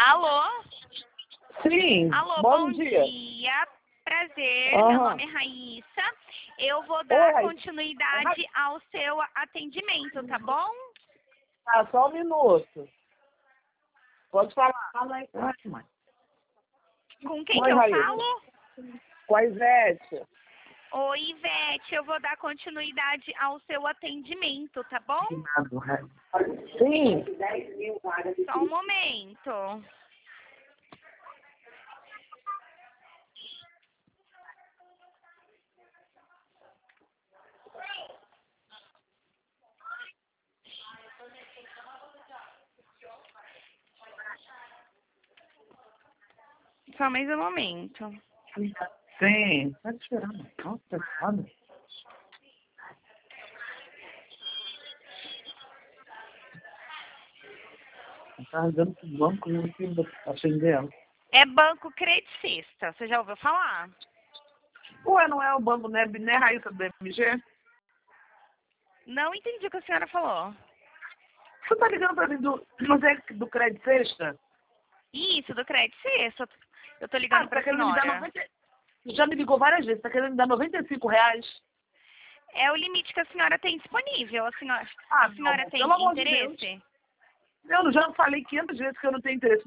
Alô? Sim, Alô, bom dia. Prazer, Aham. meu nome é Raíssa. Eu vou dar Raíssa. continuidade ao seu atendimento, tá bom? Ah, só um minuto. Pode falar. Fala aí. Mãe. Com quem Oi, que eu Raíssa. falo? Com a Ivete. Oi, Ivete, eu vou dar continuidade ao seu atendimento, tá bom? Sim. Só um momento. Só mais um momento. Sim. Tá esperando. Nossa, foda. Tá andando pro banco e não tem atendendo. É Banco Credicista, você já ouviu falar? Ué, não é o banco, né, Raíssa, do BMG? Não entendi o que a senhora falou. Você tá ligando pra mim do Crédito Sexta? Isso, do Credicista. Eu tô ligando pra Tá querendo me dar senhora. 90... Já me ligou várias vezes, tá querendo me dar R$95. É o limite que a senhora tem disponível. A senhora Não, tem pelo amor de interesse? Deus. Eu já falei 500 vezes que eu não tenho interesse.